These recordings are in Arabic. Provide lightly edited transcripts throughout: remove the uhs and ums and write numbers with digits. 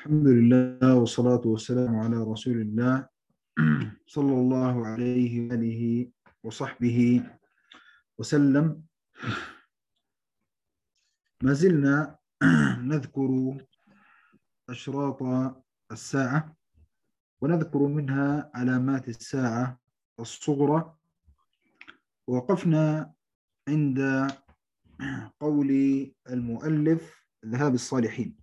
الحمد لله والصلاة والسلام على رسول الله صلى الله عليه وآله وصحبه وسلم. ما زلنا نذكر أشراط الساعة ونذكر منها علامات الساعة الصغرى. وقفنا عند قول المؤلف ذهاب الصالحين.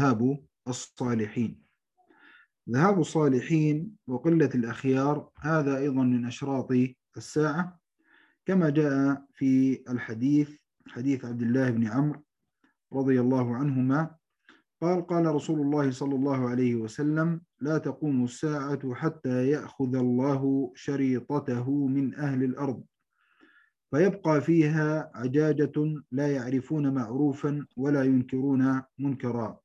ذهاب الصالحين وقلة الأخيار هذا أيضا من أشراط الساعة، كما جاء في حديث عبد الله بن عمرو رضي الله عنهما قال رسول الله صلى الله عليه وسلم: لا تقوم الساعة حتى يأخذ الله شريطته من أهل الأرض فيبقى فيها عجاجة لا يعرفون معروفا ولا ينكرون منكرا.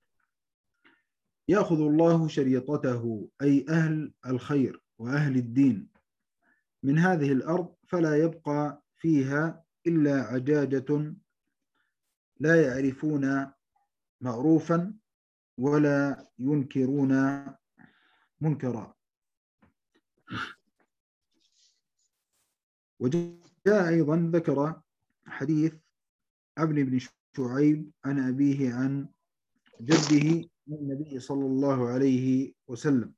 يأخذ الله شريطته أي أهل الخير وأهل الدين من هذه الأرض، فلا يبقى فيها إلا عجاجة لا يعرفون معروفا ولا ينكرون منكرا. وجاء أيضا ذكر حديث عبد بن شعيب عن أبيه عن جده من النبي صلى الله عليه وسلم،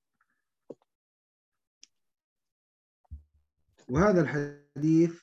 وهذا الحديث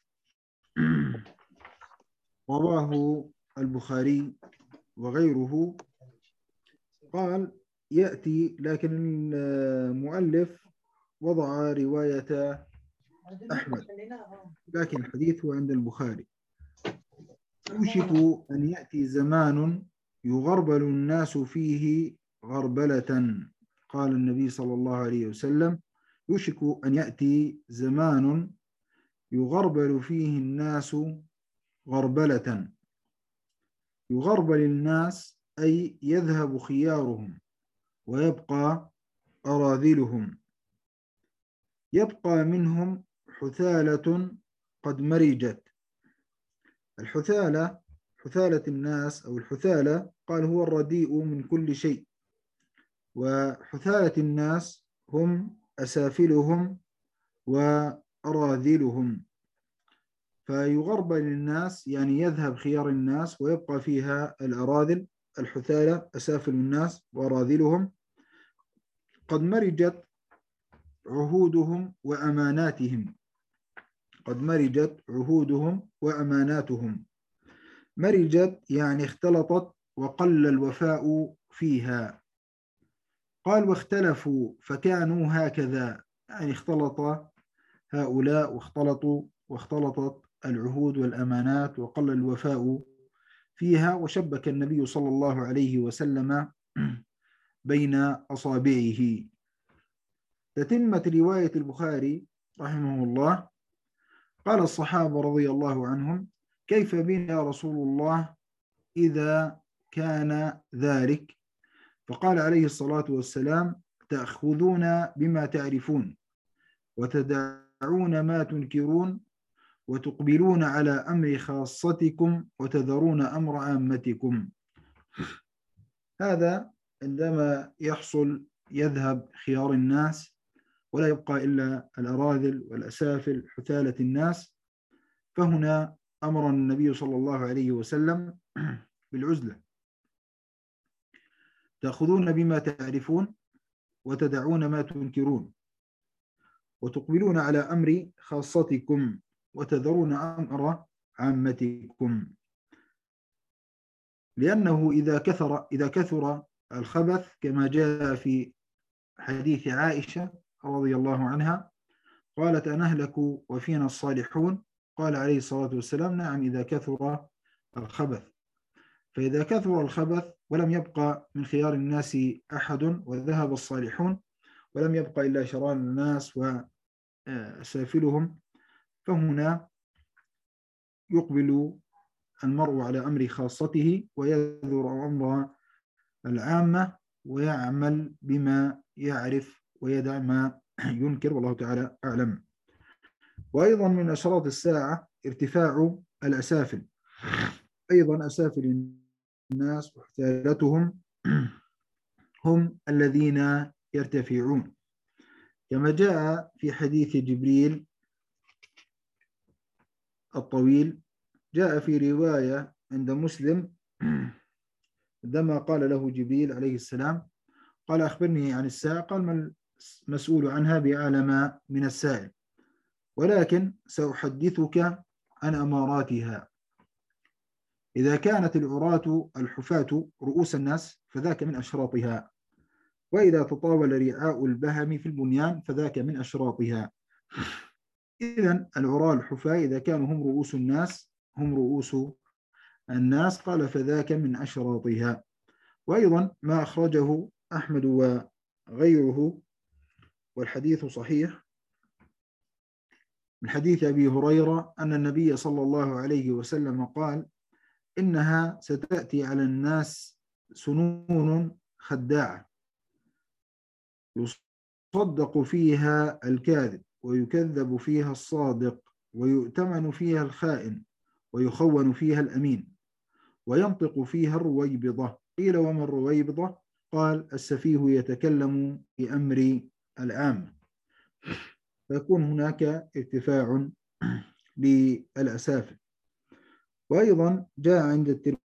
رواه البخاري وغيره. قال يأتي، لكن المؤلف وضع رواية أحمد، لكن الحديث هو عند البخاري: يوشك أن يأتي زمان يغربل الناس فيه غربلة. قال النبي صلى الله عليه وسلم: يوشك أن يأتي زمان يغربل فيه الناس غربلة. يغربل الناس أي يذهب خيارهم ويبقى أراذلهم. يبقى منهم حثالة قد مرجت. حثالة الناس أو الحثالة قال هو الرديء من كل شيء، وحثالة الناس هم أسافلهم وأراذلهم. فيغربل الناس يعني يذهب خيار الناس ويبقى فيها الأراذل. الحثالة أسافل الناس وأراذلهم. قد مرجت عهودهم وأماناتهم. مرجت يعني اختلطت وقل الوفاء فيها. قال واختلفوا فكانوا هكذا، يعني اختلط هؤلاء واختلطت العهود والأمانات وقل الوفاء فيها. وشبك النبي صلى الله عليه وسلم بين أصابعه. تتمة رواية البخاري رحمه الله: قال الصحابة رضي الله عنهم: كيف بنا يا رسول الله إذا كان ذلك؟ فقال عليه الصلاة والسلام: تأخذون بما تعرفون وتدعون ما تنكرون وتقبلون على أمر خاصتكم وتذرون أمر عامتكم. هذا عندما يذهب خيار الناس ولا يبقى إلا الأراذل والأسافل حثالة الناس، فهنا أمر النبي صلى الله عليه وسلم بالعزلة. تأخذون بما تعرفون وتدعون ما تنكرون وتقبلون على أمر خاصتكم وتذرون أمر عامتكم. لأنه إذا كثر الخبث كما جاء في حديث عائشة رضي الله عنها قالت: أنهلك وفينا الصالحون؟ قال عليه الصلاة والسلام: نعم، إذا كثر الخبث. فإذا كثر الخبث ولم يبقى من خيار الناس أحد وذهب الصالحون ولم يبقى إلا شرار الناس وسافلهم، فهنا يقبل المرء على أمر خاصته ويذر أمر العامة ويعمل بما يعرف ويدع ما ينكر، والله تعالى أعلم. وأيضا من أشراط الساعة ارتفاع الأسافل. أيضا أسافل الناس وحثالتهم هم الذين يرتفعون، كما جاء في حديث جبريل الطويل. جاء في رواية عند مسلم عندما قال له جبريل عليه السلام، قال أخبرني عن الساعة، قال ما المسؤول عنها بأعلم من السائل، ولكن سأحدثك عن أماراتها. إذا كانت العراة الحفاة رؤوس الناس فذاك من أشراطها، وإذا تطاول رعاء البهم في البنيان فذاك من أشراطها. إذن العراة الحفاة إذا كانوا هم رؤوس الناس، هم رؤوس الناس، قال فذاك من أشراطها. وأيضا ما أخرجه أحمد وغيره والحديث صحيح من حديث أبي هريرة أن النبي صلى الله عليه وسلم قال: إنها ستأتي على الناس سنون خداعة يصدق فيها الكاذب ويكذب فيها الصادق ويؤتمن فيها الخائن ويخون فيها الأمين وينطق فيها الرويبضة. قيل وما الرويبضة؟ قال: السفيه يتكلم بأمر العام. فيكون هناك ارتفاع للأسافل. وأيضا جاء عند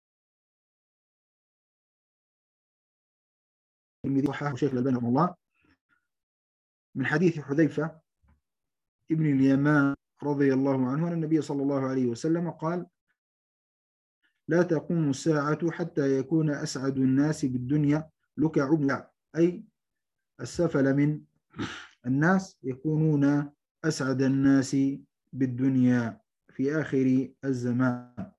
الترمذي صححه الشيخ الألباني رحمه الله من حديث حذيفة ابن اليمان رضي الله عنه أن النبي صلى الله عليه وسلم قال: لا تقوم الساعة حتى يكون أسعد الناس بالدنيا لكع بن لعب، أي السفل من الناس يكونون أسعد الناس بالدنيا في آخر الزمان.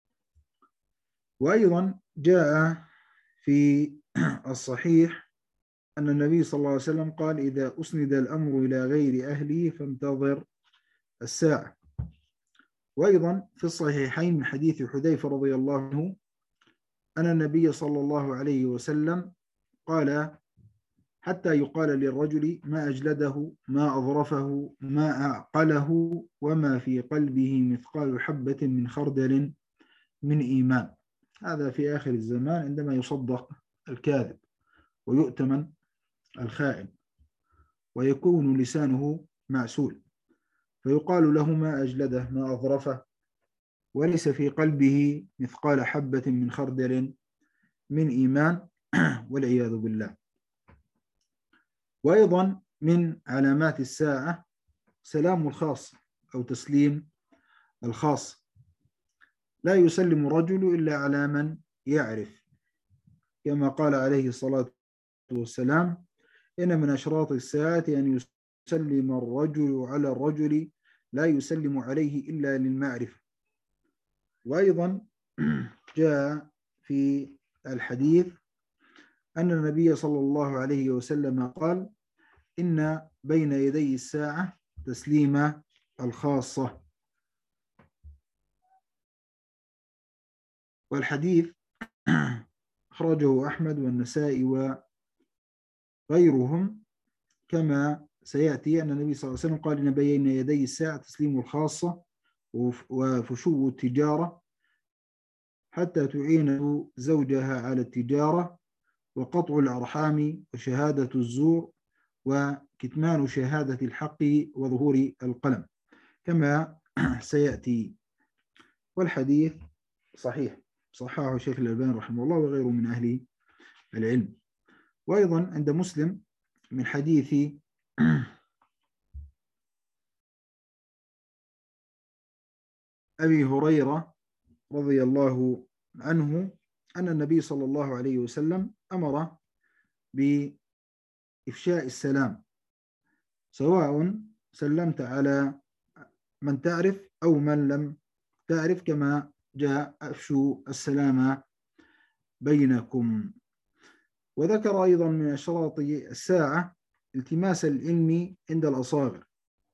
وأيضا جاء في الصحيح أن النبي صلى الله عليه وسلم قال: إذا أسند الأمر إلى غير أهله فانتظر الساعة. وأيضا في الصحيحين من حديث حذيفة رضي الله عنه أن النبي صلى الله عليه وسلم قال: حتى يقال للرجل ما أجلده ما أظرفه ما أعقله وما في قلبه مثقال حبة من خردل من إيمان. هذا في آخر الزمان عندما يصدق الكاذب ويؤتمن الخائن ويكون لسانه معسول، فيقال له ما أجلده ما أظرفه وليس في قلبه مثقال حبة من خردل من إيمان والعياذ بالله. وأيضا من علامات الساعة سلام الخاص أو تسليم الخاص. لا يسلم الرجل إلا على من يعرف، كما قال عليه الصلاة والسلام: إن من أشراط الساعة أن يسلم الرجل على الرجل لا يسلم عليه إلا للمعرفة. وأيضا جاء في الحديث أن النبي صلى الله عليه وسلم قال: إن بين يدي الساعة تسليم الخاصة. والحديث أخرجه أحمد والنسائي وغيرهم، كما سيأتي أن النبي صلى الله عليه وسلم قال: إن بين يدي الساعة تسليم الخاصة وفشو التجارة حتى تعين زوجها على التجارة وقطع الأرحام وشهادة الزور وكتمان شهادة الحق وظهور القلم، كما سيأتي. والحديث صحيح، صححه الشيخ الألباني رحمه الله وغيره من أهل العلم. وأيضا عند مسلم من حديث أبي هريرة رضي الله عنه أن النبي صلى الله عليه وسلم أمر بإفشاء السلام، سواء سلمت على من تعرف أو من لم تعرف، كما جاء أفشوا السلام بينكم. وذكر أيضا من أشراط الساعة التماس العلم عند الأصاغر،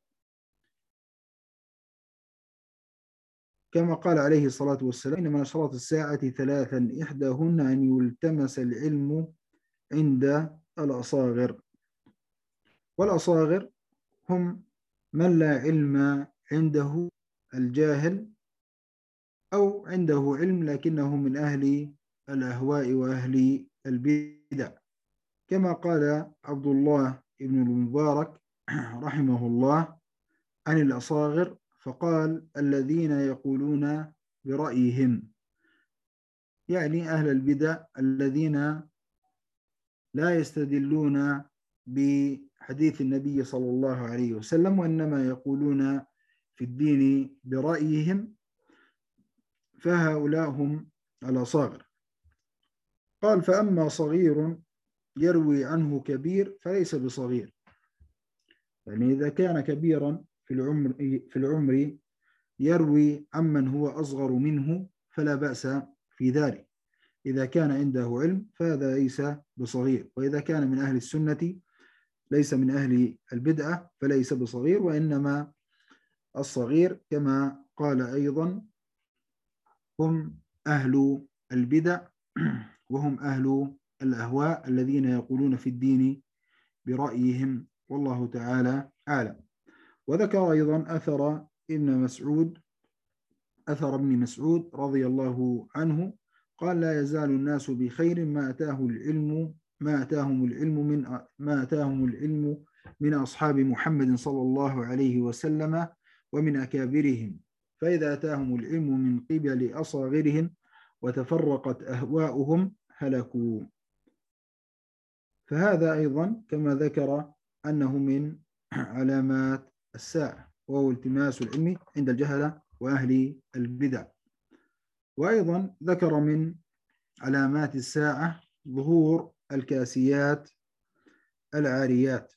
كما قال عليه الصلاة والسلام: إن من أشراط الساعة ثلاثا إحداهن أن يلتمس العلم عند الأصاغر. والأصاغر هم من لا علم عنده، الجاهل، أو عنده علم لكنه من أهل الأهواء وأهل البدع. كما قال عبد الله بن المبارك رحمه الله عن الأصاغر، فقال: الذين يقولون برأيهم، يعني أهل البدع الذين لا يستدلون بحديث النبي صلى الله عليه وسلم، وإنما يقولون في الدين برأيهم، فهؤلاء هم الأصاغر. قال: فأما صغير يروي عنه كبير فليس بصغير، يعني إذا كان كبيرا في العمر يروي عمن هو أصغر منه فلا بأس في ذلك، إذا كان عنده علم فهذا ليس بصغير، وإذا كان من أهل السنة ليس من أهل البدعة فليس بصغير، وإنما الصغير كما قال أيضا هم أهل البدع وهم أهل الأهواء الذين يقولون في الدين برأيهم، والله تعالى أعلم. وذكر أيضا أثر ابن مسعود رضي الله عنه قال: لا يزال الناس بخير ما أتاهم العلم من أصحاب محمد صلى الله عليه وسلم ومن أكابرهم، فإذا أتاهم العلم من قبل أصاغرهم وتفرقت أهواؤهم هلكوا. فهذا أيضا كما ذكر أنه من علامات الساعة، وهو التماس العلم عند الجهلة وأهل البدع. وأيضا ذكر من علامات الساعة ظهور الكاسيات العاريات،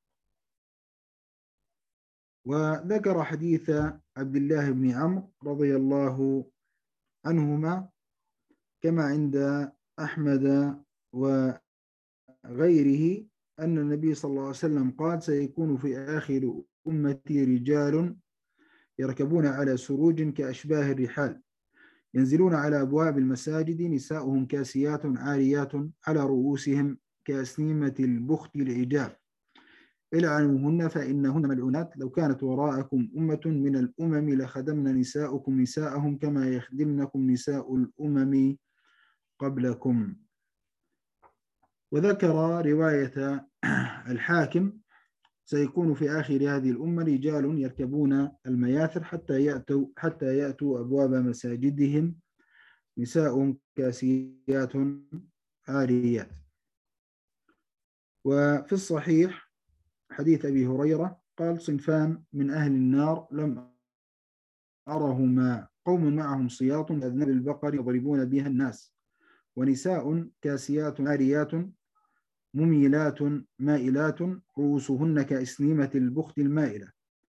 وذكر حديث عبد الله بن عمرو رضي الله عنهما كما عند أحمد وغيره أن النبي صلى الله عليه وسلم قال: سيكون في آخر أمتي رجال يركبون على سروج كأشباه الرحال، ينزلون على أبواب المساجد، نساؤهم كاسيات عاريات على رؤوسهم كأسنمة البخت العجاف، العنوهن فإنهن ملعونات، لو كانت وراءكم أمة من الأمم لخدمن نساؤكم نساءهم كما يخدمنكم نساء الأمم قبلكم. وذكر رواية الحاكم: سيكون في آخر هذه الأمة رجال يركبون المياثر حتى يأتوا أبواب مساجدهم، نساء كاسيات عاريات. وفي الصحيح حديث أبي هريرة قال: صنفان من أهل النار لم أرهما، قوم معهم صياط أذناب البقر يضربون بها الناس، ونساء كاسيات عاريات مميلات مائلات رؤوسهن كأسنمة البخت المائلة،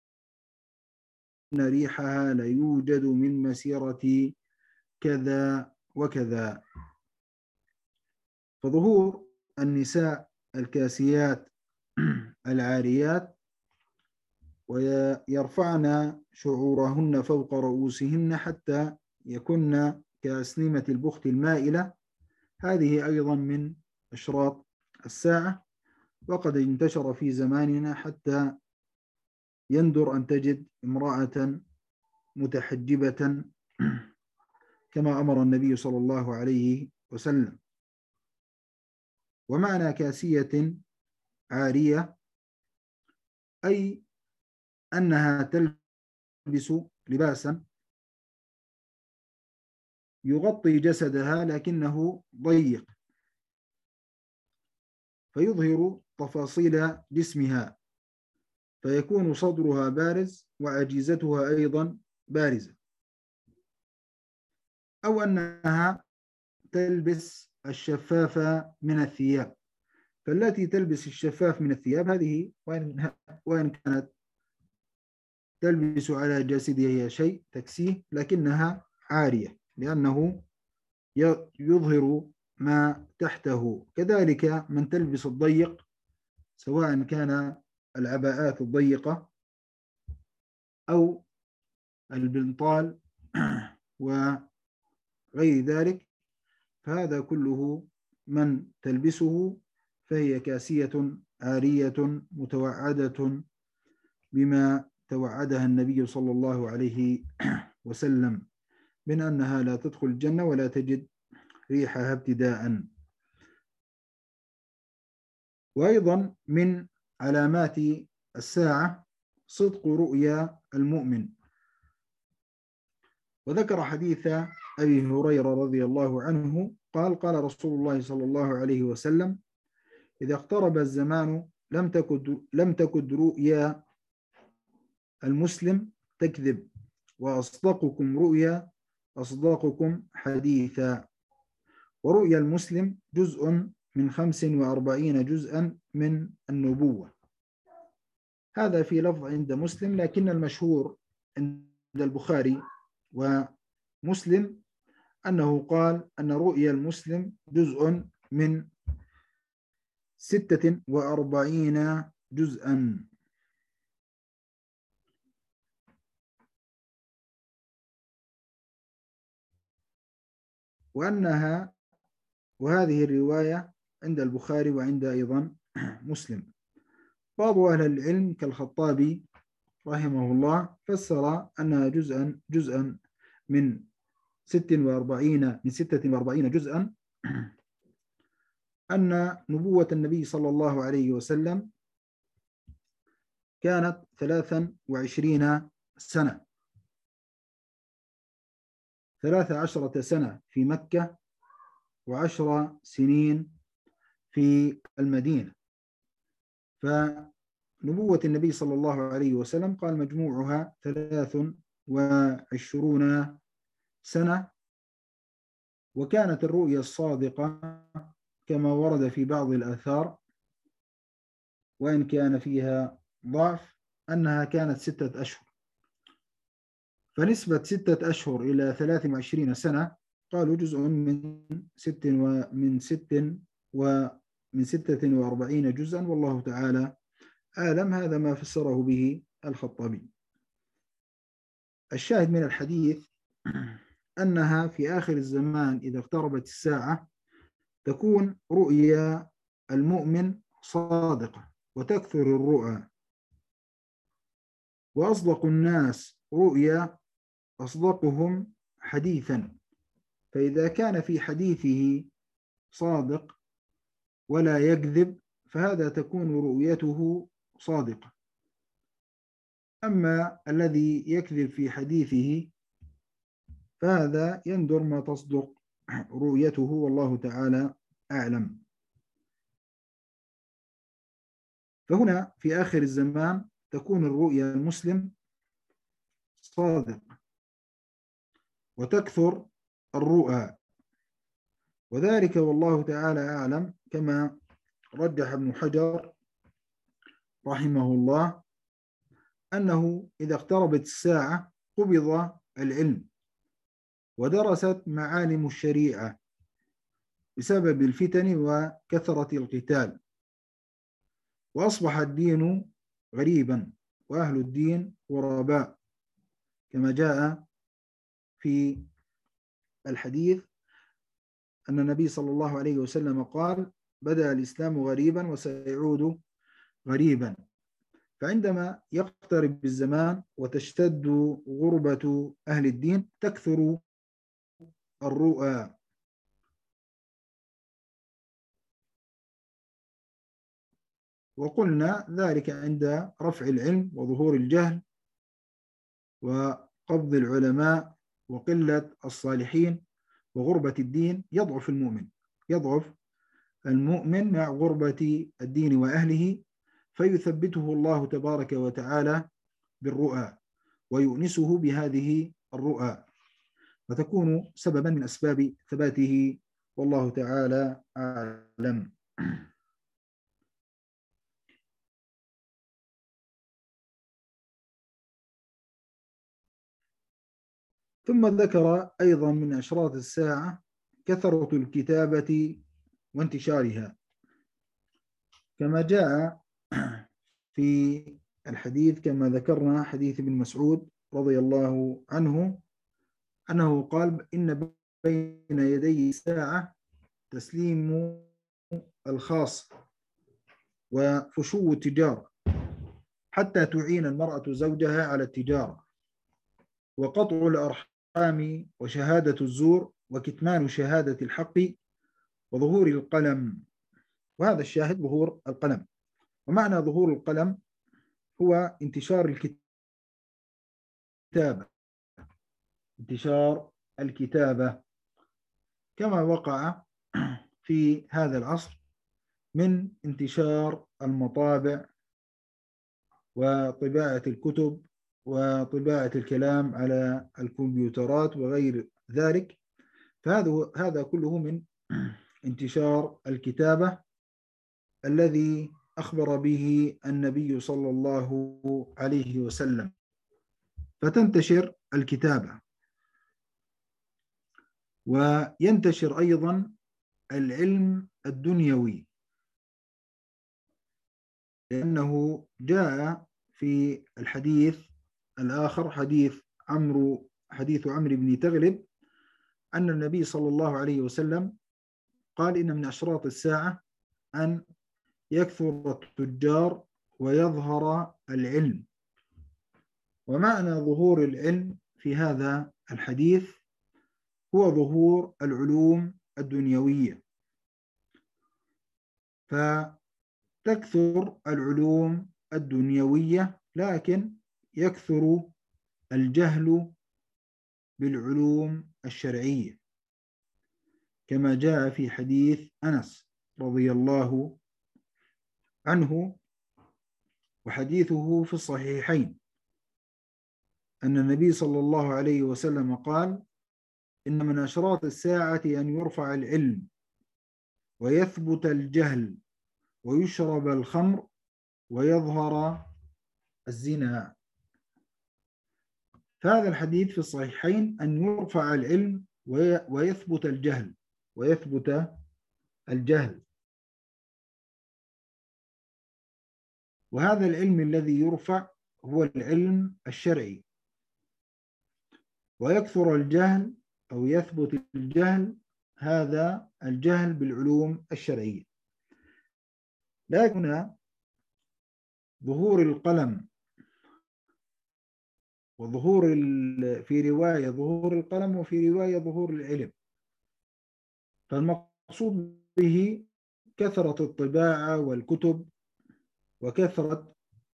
إن ريحها ليوجد من مسيرة كذا وكذا. فظهور النساء الكاسيات العاريات ويرفعن شعورهن فوق رؤوسهن حتى يكن كأسنمة البخت المائلة، هذه أيضا من أشراط الساعة، وقد انتشر في زماننا حتى يندر أن تجد امرأة متحجبة كما أمر النبي صلى الله عليه وسلم. ومعنى كاسية عارية أي أنها تلبس لباسا يغطي جسدها لكنه ضيق فيظهر تفاصيل جسمها، فيكون صدرها بارز وعجيزتها أيضا بارزة، أو أنها تلبس الشفاف من الثياب، فالتي تلبس الشفاف من الثياب هذه وإن كانت تلبس على جسدها شيء تكسيه لكنها عارية، لأنه يظهر ما تحته. كذلك من تلبس الضيق، سواء كان العباءات الضيقة أو البنطال وغير ذلك، فهذا كله من تلبسه فهي كاسية عارية متوعدة بما توعدها النبي صلى الله عليه وسلم من أنها لا تدخل الجنة ولا تجد ريحها ابتداء. وأيضا من علامات الساعة صدق رؤيا المؤمن. وذكر حديث أبي هريرة رضي الله عنه قال قال رسول الله صلى الله عليه وسلم: إذا اقترب الزمان لم تكد رؤيا المسلم تكذب، وأصدقكم رؤيا أصدقكم حديثا. ورؤيا المسلم جزء من 45 جزءا من النبوة. هذا في لفظ عند مسلم، لكن المشهور عند البخاري ومسلم أنه قال أن رؤيا المسلم جزء من 46 جزءا. وهذه الرواية عند البخاري وعند أيضا مسلم. بعض أهل العلم كالخطابي رحمه الله فسر أنها جزءا من 46 جزءا، أن نبوة النبي صلى الله عليه وسلم كانت 23 سنة، 13 سنة في مكة و10 سنين في المدينة. فنبوة النبي صلى الله عليه وسلم قال مجموعها 23 سنة. وكانت الرؤيا الصادقة كما ورد في بعض الآثار وإن كان فيها ضعف أنها كانت 6 أشهر. فنسبة 6 أشهر إلى 23 سنة قالوا جزء من 46 جزءا، والله تعالى أعلم. هذا ما فسره به الخطابي. الشاهد من الحديث أنها في آخر الزمان إذا اقتربت الساعة تكون رؤيا المؤمن صادقة وتكثر الرؤى، وأصدق الناس رؤيا أصدقهم حديثا. فإذا كان في حديثه صادق ولا يكذب فهذا تكون رؤيته صادقة. أما الذي يكذب في حديثه فهذا يندر ما تصدق رؤيته، والله تعالى أعلم. فهنا في آخر الزمان تكون الرؤيا المسلم صادقة وتكثر الرؤى، وذلك والله تعالى أعلم كما رجح ابن حجر رحمه الله أنه إذا اقتربت الساعة قبض العلم ودرست معالم الشريعة بسبب الفتن وكثرة القتال، وأصبح الدين غريبا وأهل الدين غرباء، كما جاء في الحديث أن النبي صلى الله عليه وسلم قال: بدأ الإسلام غريبا وسيعود غريبا. فعندما يقترب الزمان وتشتد غربة أهل الدين تكثر الرؤى. وقلنا ذلك عند رفع العلم وظهور الجهل وقبض العلماء وقلة الصالحين وغربة الدين. يضعف المؤمن مع غربة الدين وأهله، فيثبته الله تبارك وتعالى بالرؤى ويؤنسه بهذه الرؤى، فتكون سببا من أسباب ثباته، والله تعالى أعلم. ثم ذكر أيضا من أشراط الساعة كثرة الكتابة وانتشارها، كما جاء في الحديث كما ذكرنا حديث ابن مسعود رضي الله عنه أنه قال: إن بين يدي الساعة تسليم الخاص وفشو التجارة حتى تعين المرأة زوجها على التجارة، وقطع الأرحام وشهادة الزور وكتمان شهادة الحق وظهور القلم. وهذا الشاهد ظهور القلم. ومعنى ظهور القلم هو انتشار الكتابة، انتشار الكتابة كما وقع في هذا العصر من انتشار المطابع وطباعة الكتب وطباعة الكلام على الكمبيوترات وغير ذلك. فهذا كله من انتشار الكتابة الذي أخبر به النبي صلى الله عليه وسلم. فتنتشر الكتابة، وينتشر أيضا العلم الدنيوي، لأنه جاء في الحديث الآخر حديث عمرو بن تغلب أن النبي صلى الله عليه وسلم قال إن من أشراط الساعة أن يكثر التجار ويظهر العلم. ومعنى ظهور العلم في هذا الحديث هو ظهور العلوم الدنيوية، فتكثر العلوم الدنيوية لكن يكثر الجهل بالعلوم الشرعية، كما جاء في حديث أنس رضي الله عنه، وحديثه في الصحيحين، أن النبي صلى الله عليه وسلم قال إن من أشراط الساعة أن يرفع العلم ويثبت الجهل ويشرب الخمر ويظهر الزنا. فهذا الحديث في الصحيحين أن يرفع العلم ويثبت الجهل. وهذا العلم الذي يرفع هو العلم الشرعي، ويكثر الجهل أو يثبت الجهل، هذا الجهل بالعلوم الشرعية. لكن ظهور القلم وظهور في رواية ظهور القلم وفي رواية ظهور العلم، فالمقصود به كثرة الطباعة والكتب وكثرة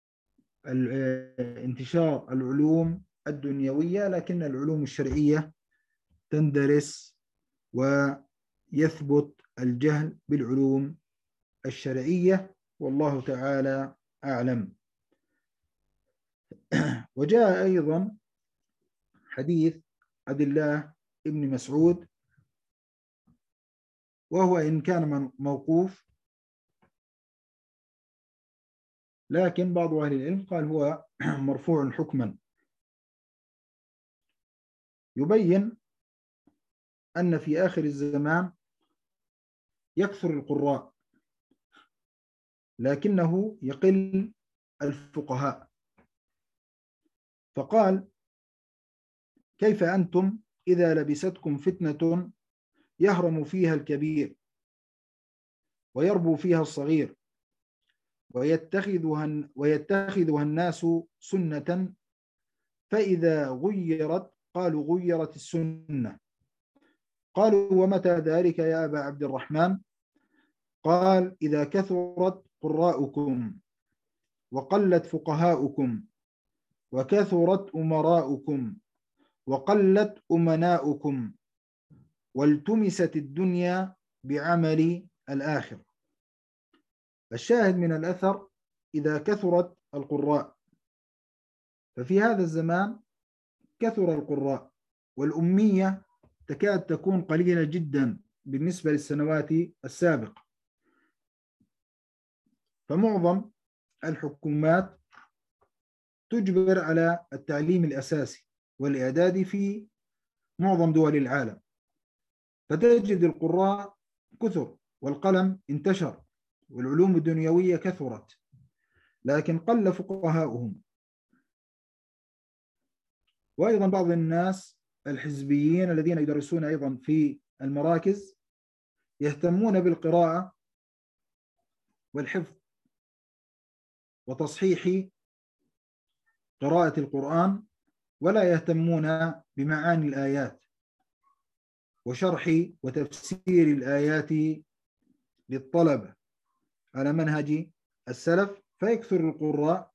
انتشار العلوم الدنيوية، لكن العلوم الشرعية تندرس ويثبت الجهل بالعلوم الشرعية، والله تعالى أعلم. وجاء أيضا حديث عبد الله بن مسعود، وهو إن كان موقوف، لكن بعض أهل العلم قال هو مرفوع حكما، يبين أن في آخر الزمان يكثر القراء لكنه يقل الفقهاء. فقال كيف أنتم إذا لبستكم فتنة يهرم فيها الكبير ويربو فيها الصغير ويتخذها الناس سنة، فإذا غيرت قالوا غيرت السنة. قالوا ومتى ذلك يا أبا عبد الرحمن؟ قال إذا كثرت قراءكم وقلت فقهاؤكم وكثرت أمراؤكم وقلت أمناؤكم والتمست الدنيا بعمل الآخر. الشاهد من الأثر إذا كثرت القراء، ففي هذا الزمان كثر القراء، والأمية تكاد تكون قليلة جدا بالنسبة للسنوات السابقة. فمعظم الحكومات تجبر على التعليم الأساسي والإعدادي في معظم دول العالم، فتجد القراء كثر والقلم انتشر والعلوم الدنيوية كثرت، لكن قل فقهاؤهم. وأيضا بعض الناس الحزبيين الذين يدرسون أيضا في المراكز يهتمون بالقراءة والحفظ وتصحيح قراءة القرآن، ولا يهتمون بمعاني الآيات وشرح وتفسير الآيات للطلبة. على منهج السلف، فيكثر القراء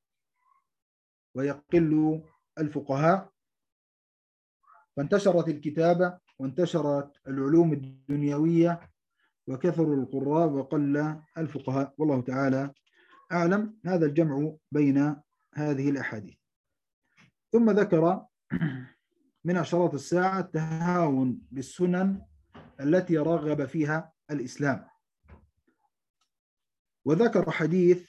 ويقل الفقهاء، فانتشرت الكتابة وانتشرت العلوم الدنيوية وكثر القراء وقل الفقهاء، والله تعالى أعلم. هذا الجمع بين هذه الأحاديث. ثم ذكر من أشراط الساعة التهاون بالسنن التي رغب فيها الإسلام، وذكر حديث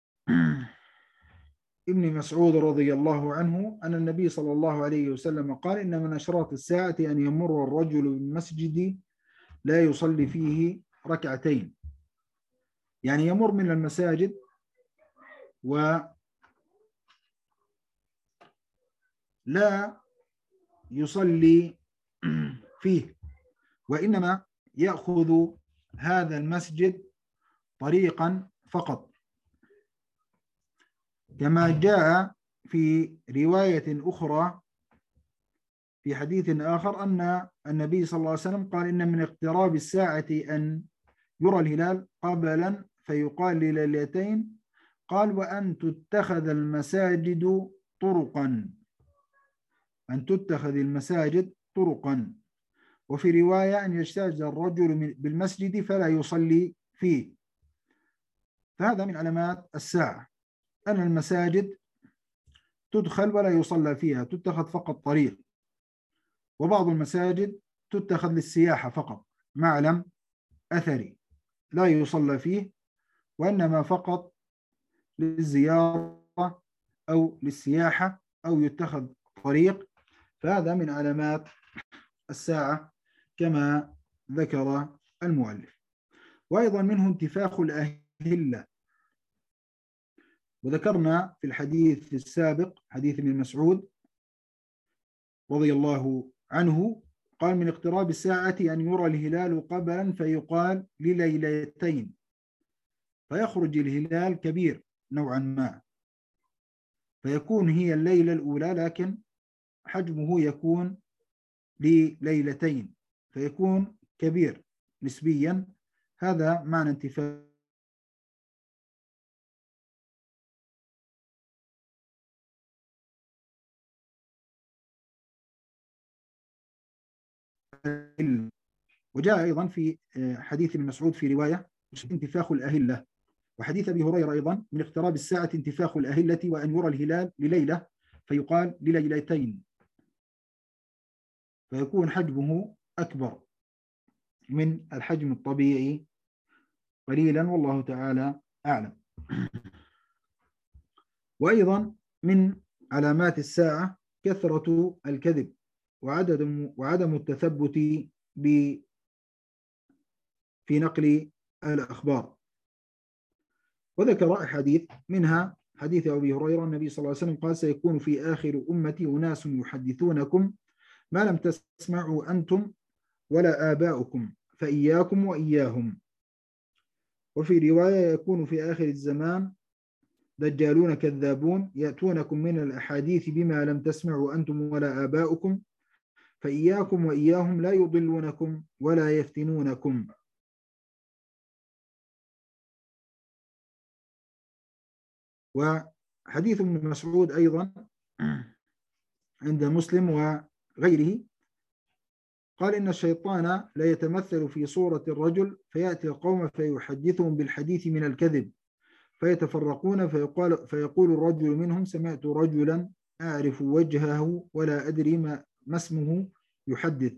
ابن مسعود رضي الله عنه أن النبي صلى الله عليه وسلم قال: إن من أشراط الساعة أن يمر الرجل بالمسجد لا يصلي فيه ركعتين، يعني يمر من المساجد ولا يصلي فيه، وإنما يأخذ هذا المسجد طريقا فقط، كما جاء في رواية أخرى في حديث آخر أن النبي صلى الله عليه وسلم قال: إن من اقتراب الساعة أن يرى الهلال قبلا فيقال لليلتين، قال: وأن تتخذ المساجد طرقا، أن تتخذ المساجد طرقا. وفي رواية أن يجتاز الرجل بالمسجد فلا يصلي فيه. فهذا من علامات الساعة، أن المساجد تدخل ولا يصلى فيها، تتخذ فقط طريق، وبعض المساجد تتخذ للسياحة فقط، معلم أثري لا يصلى فيه، وإنما فقط للزيارة أو للسياحة أو يتخذ طريق. فهذا من علامات الساعة كما ذكر المؤلف. وأيضا منه انتفاخ الأهلة، وذكرنا في الحديث السابق حديث ابن مسعود رضي الله عنه قال: من اقتراب الساعة أن يرى الهلال قبلا فيقال لليلتين، فيخرج الهلال كبير نوعا ما، فيكون هي الليلة الأولى لكن حجمه يكون لليلتين، فيكون كبير نسبيا. هذا معنى انتفاخ وجاء أيضا في حديث ابن مسعود في رواية انتفاخ الأهلة. وحديث أبي هريرة أيضا: من اقتراب الساعة انتفاخ الأهلة وأن يرى الهلال لليلة فيقال لليلتين، فيكون حجمه أكبر من الحجم الطبيعي قليلا، والله تعالى أعلم. وأيضا من علامات الساعة كثرة الكذب وعدم التثبت في نقل الأخبار. وذكر أحاديث منها حديث أبي هريرة النبي صلى الله عليه وسلم قال: سيكون في آخر أمتي أناس يحدثونكم ما لم تسمعوا أنتم ولا آباؤكم فإياكم وإياهم. وفي رواية: يكون في آخر الزمان دجالون كذابون يأتونكم من الأحاديث بما لم تسمعوا أنتم ولا آباؤكم فإياكم وإياهم لا يضلونكم ولا يفتنونكم. وحديث ابن مسعود أيضا عند مسلم وغيره قال: إن الشيطان لا يتمثل في صورة الرجل فيأتي القوم فيحدثهم بالحديث من الكذب فيتفرقون فيقول الرجل منهم: سمعت رجلا أعرف وجهه ولا أدري ما اسمه يحدث.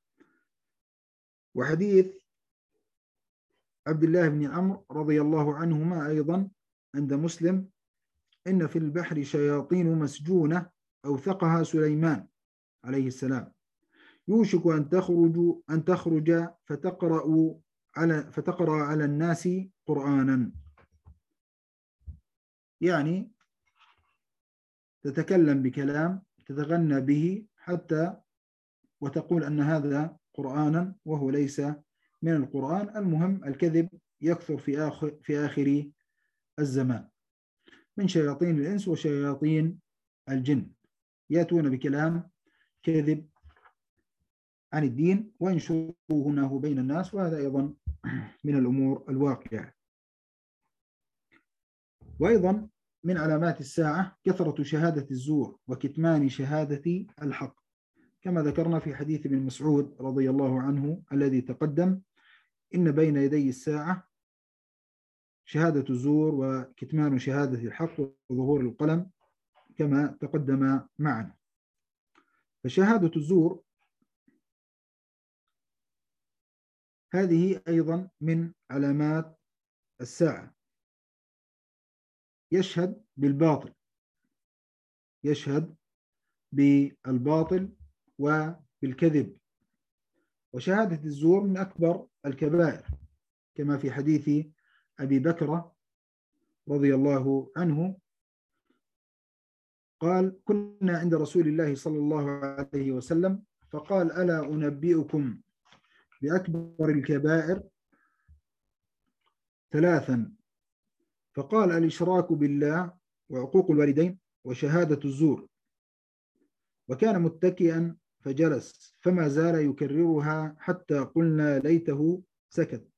وحديث عبد الله بن عمرو رضي الله عنهما أيضا عند مسلم: إن في البحر شياطين مسجونة أوثقها سليمان عليه السلام يوشك أن تخرج فتقرأ على الناس قرآنا، يعني تتكلم بكلام تتغنى به حتى وتقول أن هذا قرآنا وهو ليس من القرآن. المهم الكذب يكثر في آخر الزمان من شياطين الإنس وشياطين الجن، يأتون بكلام كذب عن الدين وينشرونه بين الناس، وهذا أيضا من الأمور الواقعة. وأيضا من علامات الساعة كثرة شهادة الزور وكتمان شهادة الحق، كما ذكرنا في حديث ابن مسعود رضي الله عنه الذي تقدم: إن بين يدي الساعة شهادة الزور وكتمان شهادة الحق وظهور القلم، كما تقدم معنا. فشهادة الزور هذه أيضا من علامات الساعة، يشهد بالباطل، يشهد بالباطل وبالكذب. وشهادة الزور من أكبر الكبائر، كما في حديث أبي بكر رضي الله عنه قال: كنا عند رسول الله صلى الله عليه وسلم فقال: ألا أنبئكم بأكبر الكبائر ثلاثا؟ فقال: الإشراك بالله وعقوق الوالدين وشهادة الزور. وكان متكئا فجلس فما زال يكررها حتى قلنا ليته سكت.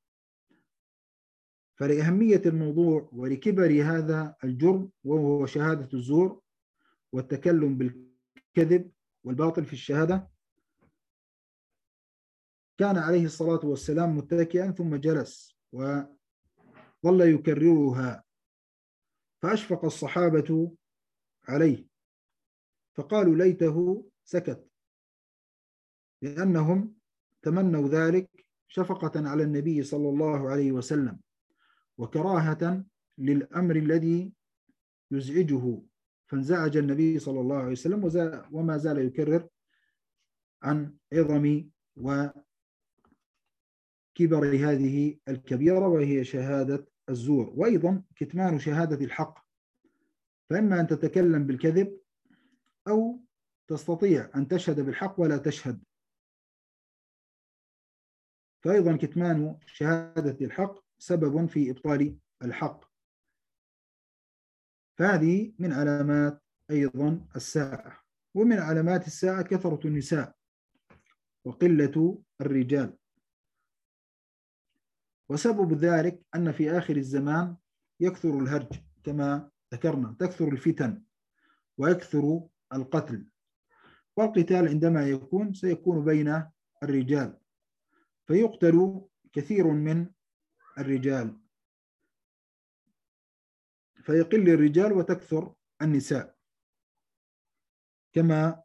فلأهمية الموضوع ولكبر هذا الجرم وهو شهادة الزور والتكلم بالكذب والباطل في الشهادة، كان عليه الصلاة والسلام متكئا ثم جلس وظل يكررها، فأشفق الصحابة عليه فقالوا ليته سكت، لأنهم تمنوا ذلك شفقة على النبي صلى الله عليه وسلم وكراهة للأمر الذي يزعجه، فانزعج النبي صلى الله عليه وسلم وما زال يكرر عن عظم وكبر هذه الكبيرة وهي شهادة الزور. وأيضا كتمان شهادة الحق، فإما أن تتكلم بالكذب أو تستطيع أن تشهد بالحق ولا تشهد. فأيضا كتمان شهادة الحق سبب في إبطال الحق. فهذه من علامات أيضا الساعة. ومن علامات الساعة كثرة النساء وقلة الرجال، وسبب ذلك أن في آخر الزمان يكثر الهرج كما ذكرنا، تكثر الفتن ويكثر القتل، والقتال عندما يكون سيكون بين الرجال، فيقتل كثير من الرجال، فيقل الرجال وتكثر النساء، كما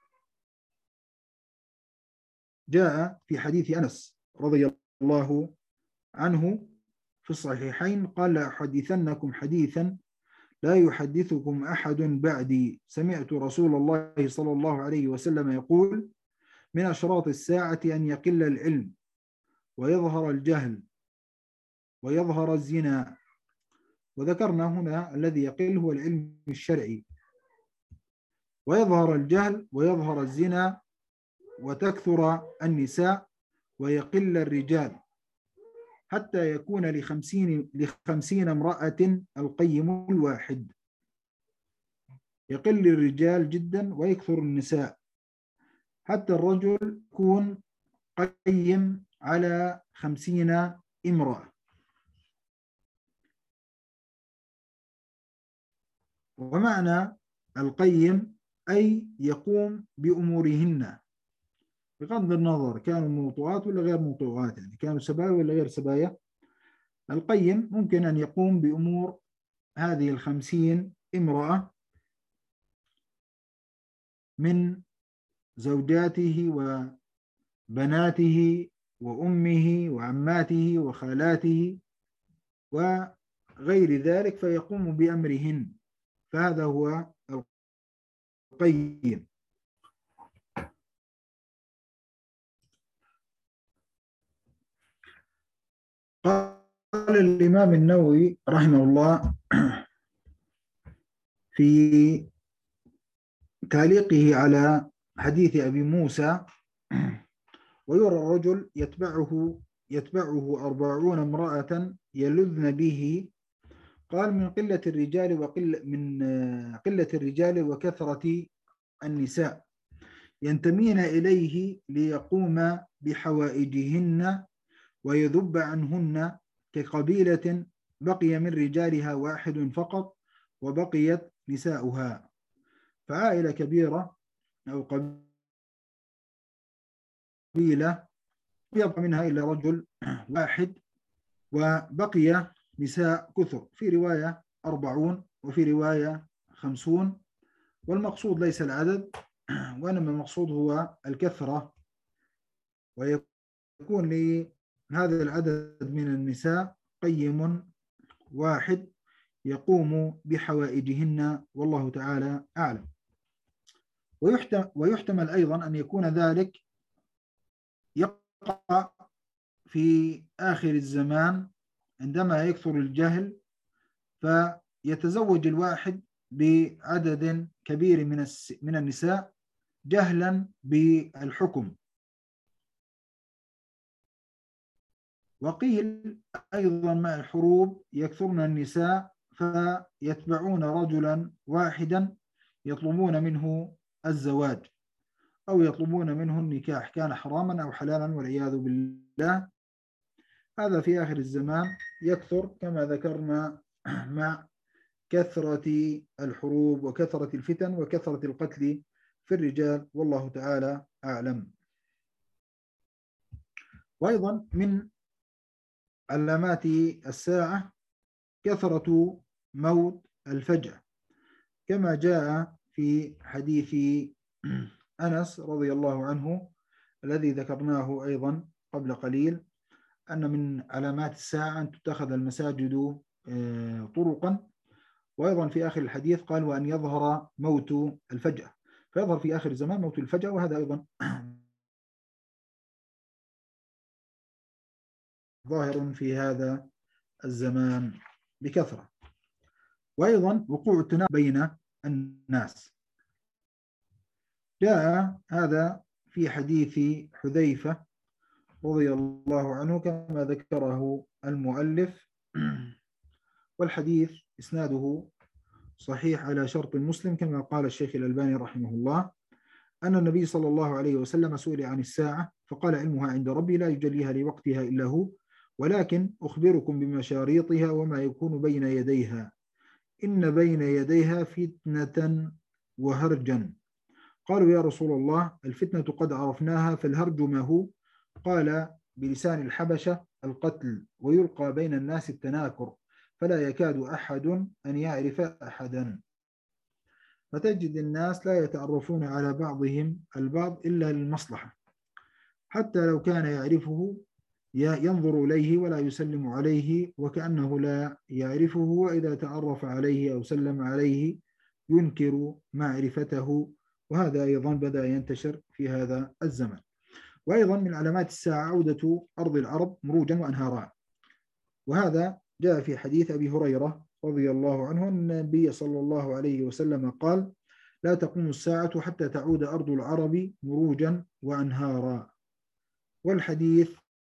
جاء في حديث أنس رضي الله عنه في الصحيحين قال: لأحدثنكم حديثا لا يحدثكم أحد بعدي، سمعت رسول الله صلى الله عليه وسلم يقول: من أشراط الساعة أن يقل العلم ويظهر الجهل ويظهر الزنا. وذكرنا هنا الذي يقل هو العلم الشرعي، ويظهر الجهل ويظهر الزنا وتكثر النساء ويقل الرجال، حتى يكون لخمسين امرأة القيم الواحد. يقل الرجال جدا ويكثر النساء، حتى الرجل يكون قيم على 50 امرأة. ومعنى القيم أي يقوم بأمورهن بغض النظر كانوا موطوعات ولا غير موطوعات، يعني كانوا سبايا ولا غير سبايا. القيم ممكن أن يقوم بأمور هذه 50 امرأة من زوجاته وبناته وأمه وعماته وخالاته وغير ذلك، فيقوم بأمرهن، فهذا هو القيم. قال الإمام النووي رحمه الله في تعليقه على حديث أبي موسى: ويرى الرجل يتبعه 40 امرأة يلذن به، قال: من قلة الرجال وكثرة النساء ينتمين إليه ليقوم بحوائجهن ويذب عنهن كقبيلة بقي من رجالها واحد فقط وبقيت نساؤها. فعائلة كبيرة أو قبيلة يبقى منها إلا رجل واحد وبقي نساء كثر، في رواية 40 وفي رواية 50، والمقصود ليس العدد وإنما المقصود هو الكثرة، ويكون لهذا العدد من النساء قيم واحد يقوم بحوائجهن، والله تعالى أعلم. ويحتمل أيضا أن يكون ذلك يقع في آخر الزمان عندما يكثر الجهل، فيتزوج الواحد بعدد كبير من النساء جهلا بالحكم. وقيل أيضا مع الحروب يكثرن النساء فيتبعون رجلا واحدا يطلبون منه الزواج أو يطلبون منه النكاح، كان حراما أو حلالا والعياذ بالله. هذا في آخر الزمان يكثر كما ذكرنا مع كثرة الحروب وكثرة الفتن وكثرة القتل في الرجال، والله تعالى أعلم. وأيضا من علامات الساعة كثرة موت الفجأة، كما جاء في حديث أنس رضي الله عنه الذي ذكرناه أيضا قبل قليل، أن من علامات الساعة أن تتخذ المساجد طرقا. وأيضا في آخر الحديث قال وأن يظهر موت الفجأة، فيظهر في آخر الزمان موت الفجأة، وهذا أيضا ظاهر في هذا الزمان بكثرة. وأيضا وقوع التنافس بين الناس، جاء هذا في حديث حذيفة رضي الله عنه كما ذكره المؤلف، والحديث إسناده صحيح على شرط مسلم كما قال الشيخ الألباني رحمه الله، أن النبي صلى الله عليه وسلم سئل عن الساعة فقال علمها عند ربي لا يجليها لوقتها إلا هو، ولكن أخبركم بمشاريطها وما يكون بين يديها، إن بين يديها فتنة وهرجا. قالوا يا رسول الله الفتنة قد عرفناها فالهرج ما هو؟ قال بلسان الحبشة القتل، ويلقى بين الناس التناكر فلا يكاد أحد أن يعرف أحدا، فتجد الناس لا يتعرفون على بعضهم البعض إلا للمصلحة، حتى لو كان يعرفه ينظر إليه ولا يسلم عليه وكأنه لا يعرفه، وإذا تعرف عليه أو سلم عليه ينكر معرفته، وهذا أيضا بدأ ينتشر في هذا الزمن. وأيضا من علامات الساعة عودة أرض العرب مروجا وأنهارا، وهذا جاء في حديث أبي هريرة رضي الله عنه أن النبي صلى الله عليه وسلم قال لا تقوم الساعة حتى تعود أرض العرب مروجا وأنهارا. والحديث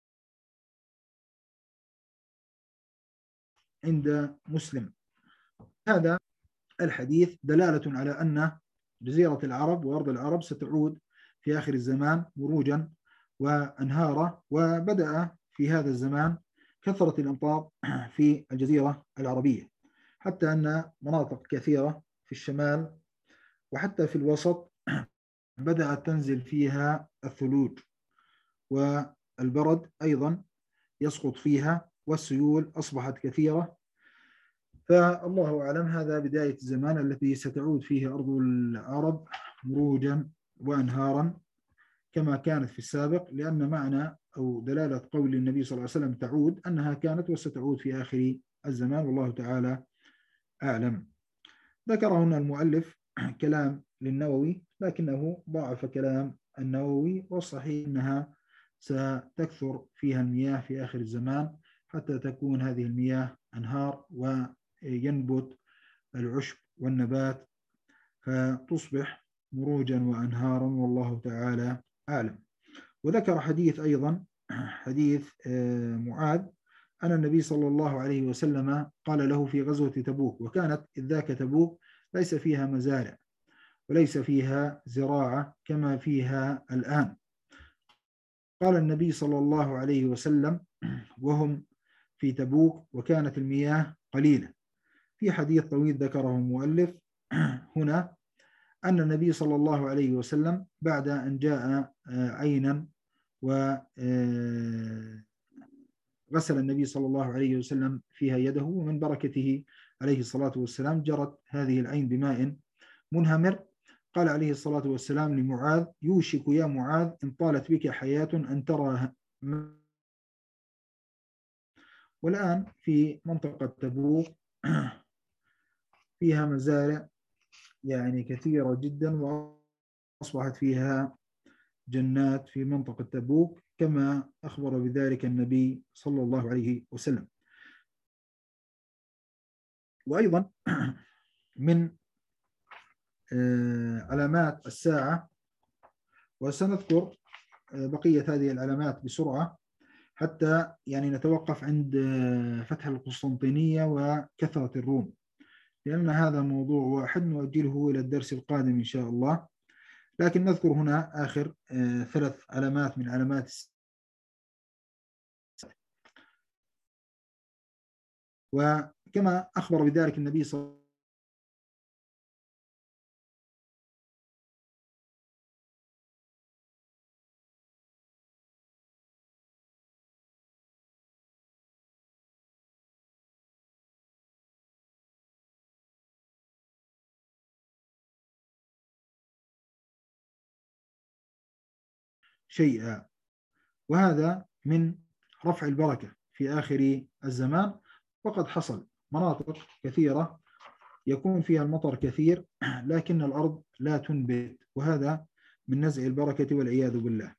عند مسلم. هذا الحديث دلالة على أن جزيرة العرب وأرض العرب ستعود في آخر الزمان مروجا وأنهارا، وبدأ في هذا الزمان كثرة الأمطار في الجزيرة العربية، حتى أن مناطق كثيرة في الشمال وحتى في الوسط بدأت تنزل فيها الثلوج، والبرد أيضا يسقط فيها، والسيول أصبحت كثيرة. فالله أعلم هذا بداية الزمان التي ستعود فيه أرض العرب مروجا وأنهارا كما كانت في السابق، لأن معنى أو دلالة قول النبي صلى الله عليه وسلم تعود أنها كانت وستعود في آخر الزمان، والله تعالى أعلم. ذكر هنا المؤلف كلام للنووي لكنه ضاعف كلام النووي، والصحيح أنها ستكثر فيها المياه في آخر الزمان حتى تكون هذه المياه أنهار وينبت العشب والنبات فتصبح مروجا وأنهارا، والله تعالى أعلم. وذكر حديث أيضا حديث معاذ أن النبي صلى الله عليه وسلم قال له في غزوة تبوك، وكانت إذ ذاك تبوك ليس فيها مزارع وليس فيها زراعة كما فيها الآن. قال النبي صلى الله عليه وسلم وهم في تبوك وكانت المياه قليلة. في حديث طويل ذكره المؤلف هنا أن النبي صلى الله عليه وسلم بعد أن جاء عينا وغسل النبي صلى الله عليه وسلم فيها يده، ومن بركته عليه الصلاة والسلام جرت هذه العين بماء منهمر. قال عليه الصلاة والسلام لمعاذ: يوشك يا معاذ إن طالت بك حياة أن ترى. والآن في منطقة تبوك فيها مزارع يعني كثيرة جدا، وأصبحت فيها جنات في منطقة تبوك كما أخبر بذلك النبي صلى الله عليه وسلم. وأيضا من علامات الساعة، وسنذكر بقية هذه العلامات بسرعة حتى يعني نتوقف عند فتح القسطنطينية وكثرة الروم، لأن هذا موضوع واحد نؤجله إلى الدرس القادم إن شاء الله. لكن نذكر هنا آخر 3 علامات من علامات الساعة. وكما أخبر بذلك النبي صلى الله عليه وسلم شيئا، وهذا من رفع البركة في آخر الزمان. وقد حصل مناطق كثيرة يكون فيها المطر كثير لكن الأرض لا تنبت، وهذا من نزع البركة والعياذ بالله.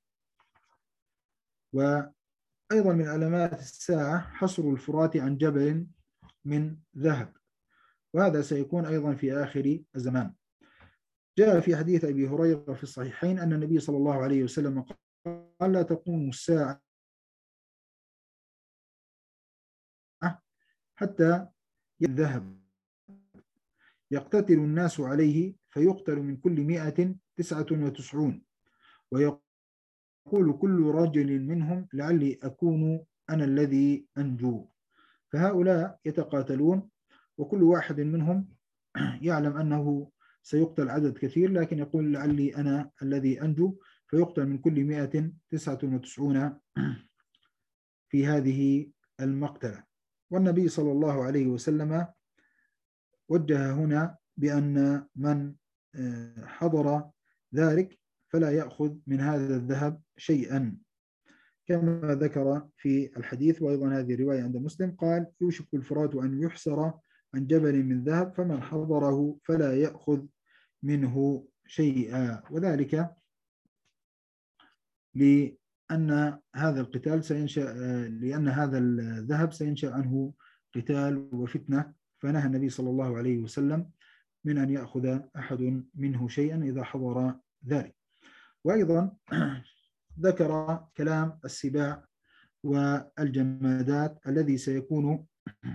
وأيضا من علامات الساعة حصر الفرات عن جبل من ذهب، وهذا سيكون أيضا في آخر الزمان. جاء في حديث أبي هريرة في الصحيحين أن النبي صلى الله عليه وسلم قال: لا تقوم الساعة حتى الذهب يقتتل الناس عليه فيقتل من كل 199، ويقول كل رجل منهم لعلي أكون أنا الذي أنجو. فهؤلاء يتقاتلون وكل واحد منهم يعلم أنه سيقتل عدد كثير، لكن يقول لعلي أنا الذي أنجو، فيقتل من كل 199 في هذه المقتلة. والنبي صلى الله عليه وسلم وجه هنا بأن من حضر ذلك فلا يأخذ من هذا الذهب شيئا، كما ذكر في الحديث. وأيضا هذه رواية عند مسلم قال: يوشك الفرات أن يحسر عن جبل من ذهب فمن حضره فلا يأخذ منه شيئا، وذلك لأن هذا القتال سينشأ، لأن هذا الذهب سينشأ عنه قتال وفتنة، فنهى النبي صلى الله عليه وسلم من أن يأخذ أحد منه شيئا إذا حضر ذلك. وأيضا ذكر كلام السباع والجمادات الذي سيكون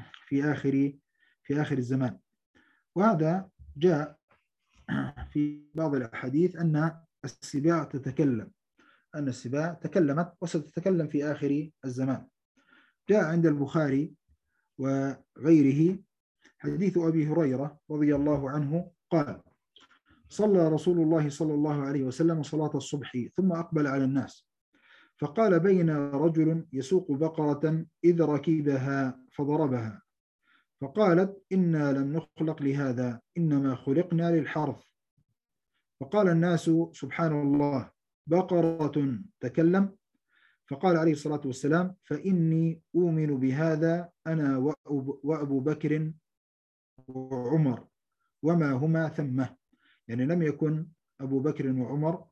في آخر الزمان، وهذا جاء في بعض الأحاديث أن السباع تتكلم، أن السباع تكلمت وستتكلم في آخر الزمان. جاء عند البخاري وغيره حديث أبي هريرة رضي الله عنه قال: صلى رسول الله صلى الله عليه وسلم صلاة الصبح ثم أقبل على الناس فقال: بين رجل يسوق بقرة إذ ركبها فضربها فقالت: إنا لم نخلق لهذا إنما خلقنا للحرث. فقال الناس: سبحان الله، بقرة تكلم؟ فقال عليه الصلاة والسلام: فإني أؤمن بهذا أنا وأبو بكر وعمر وما هما ثمه. يعني لم يكن أبو بكر وعمر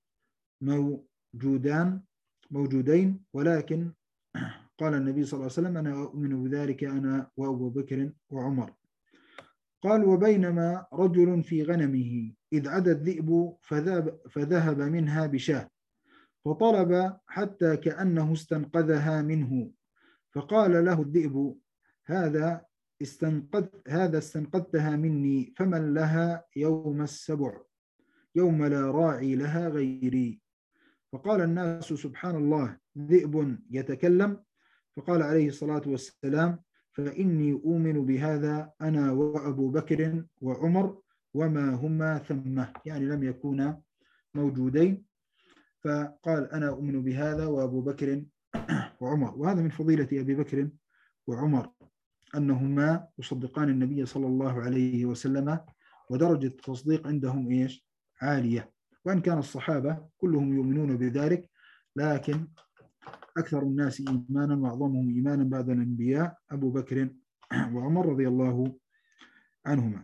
موجودين، ولكن قال النبي صلى الله عليه وسلم: أنا أؤمن بذلك أنا وأبو بكر وعمر. قال: وبينما رجل في غنمه إذ عدا الذئب فذهب منها بشاة فطلب حتى كأنه استنقذها منه، فقال له الذئب: هذا استنقذتها مني، فمن لها يوم السبع يوم لا راعي لها غيري. فقال الناس: سبحان الله، ذئب يتكلم؟ فقال عليه الصلاة والسلام: فإني أؤمن بهذا أنا وأبو بكر وعمر وما هما ثمة، يعني لم يكونا موجودين. فقال أنا أؤمن بهذا وأبو بكر وعمر. وهذا من فضيلة أبي بكر وعمر أنهما يصدقان النبي صلى الله عليه وسلم، ودرجة التصديق عندهم إيش؟ عالية. وإن كان الصحابة كلهم يؤمنون بذلك، لكن أكثر الناس إيمانا وأعظمهم إيمانا بعد الأنبياء أبو بكر وعمر رضي الله عنهما.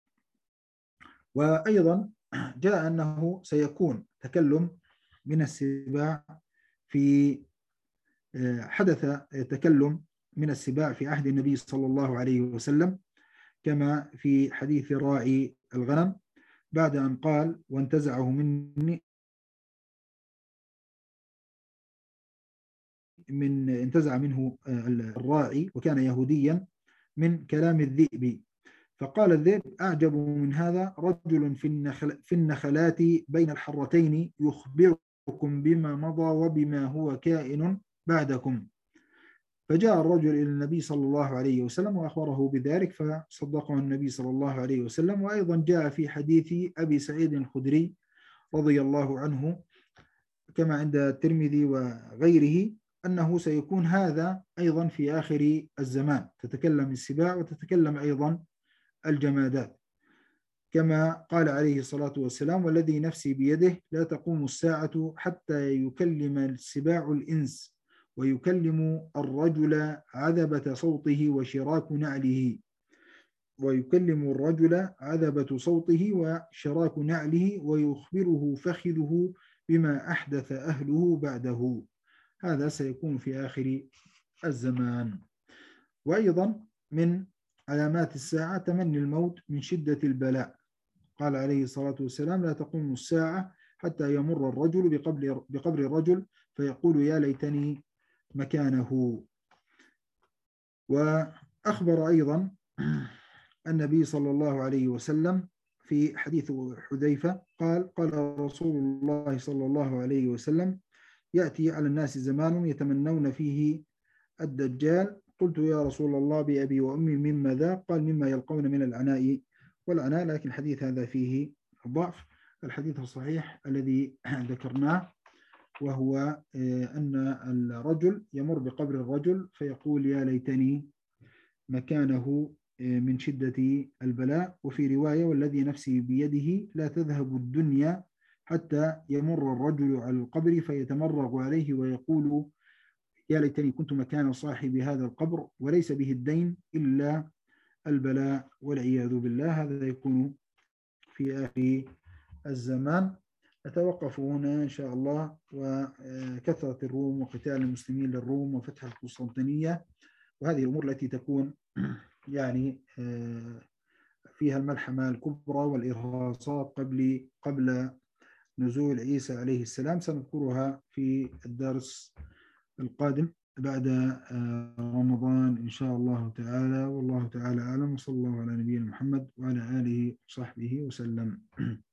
وأيضا جاء أنه سيكون تكلم من السباع في حدث تكلم من السباع في عهد النبي صلى الله عليه وسلم، كما في حديث راعي الغنم بعد أن قال وانتزعه مني انتزع منه الراعي وكان يهوديا من كلام الذئب، فقال الذئب أعجب من هذا رجل في النخلات بين الحرتين يخبركم بما مضى وبما هو كائن بعدكم. فجاء الرجل إلى النبي صلى الله عليه وسلم وأخبره بذلك فصدقه النبي صلى الله عليه وسلم. وأيضا جاء في حديث أبي سعيد الخدري رضي الله عنه كما عند الترمذي وغيره أنه سيكون هذا أيضا في آخر الزمان، تتكلم السباع وتتكلم أيضا الجمادات، كما قال عليه الصلاة والسلام والذي نفسي بيده لا تقوم الساعة حتى يكلم السباع الإنس ويكلم الرجل عذبة صوته وشراك نعله وشراك نعله ويخبره فخذه بما أحدث أهله بعده. هذا سيكون في آخر الزمان. وأيضا من علامات الساعة تمني الموت من شدة البلاء، قال عليه الصلاة والسلام لا تقوم الساعة حتى يمر الرجل بقبر الرجل فيقول يا ليتني مكانه. وأخبر أيضا النبي صلى الله عليه وسلم في حديث حذيفة قال رسول الله صلى الله عليه وسلم يأتي على الناس زمان يتمنون فيه الدجال، قلت يا رسول الله بأبي وأمي مما ذا؟ قال مما يلقون من العناء والعناء، لكن الحديث هذا فيه ضعف. الحديث الصحيح الذي ذكرناه وهو أن الرجل يمر بقبر الرجل فيقول يا ليتني مكانه من شدة البلاء. وفي رواية والذي نفسي بيده لا تذهب الدنيا حتى يمر الرجل على القبر فيتمرغ عليه ويقول يا ليتني كنت مكان صاحب هذا القبر وليس به الدين إلا البلاء والعياذ بالله. هذا يكون في آخر الزمان. نتوقف هنا إن شاء الله. وكثرة الروم وقتال المسلمين للروم وفتح القسطنطينية وهذه الأمور التي تكون يعني فيها الملحمة الكبرى والإرهاصات قبل نزول عيسى عليه السلام سنذكرها في الدرس القادم بعد رمضان إن شاء الله تعالى. والله تعالى أعلم، وصلى الله على نبينا محمد وعلى آله وصحبه وسلم.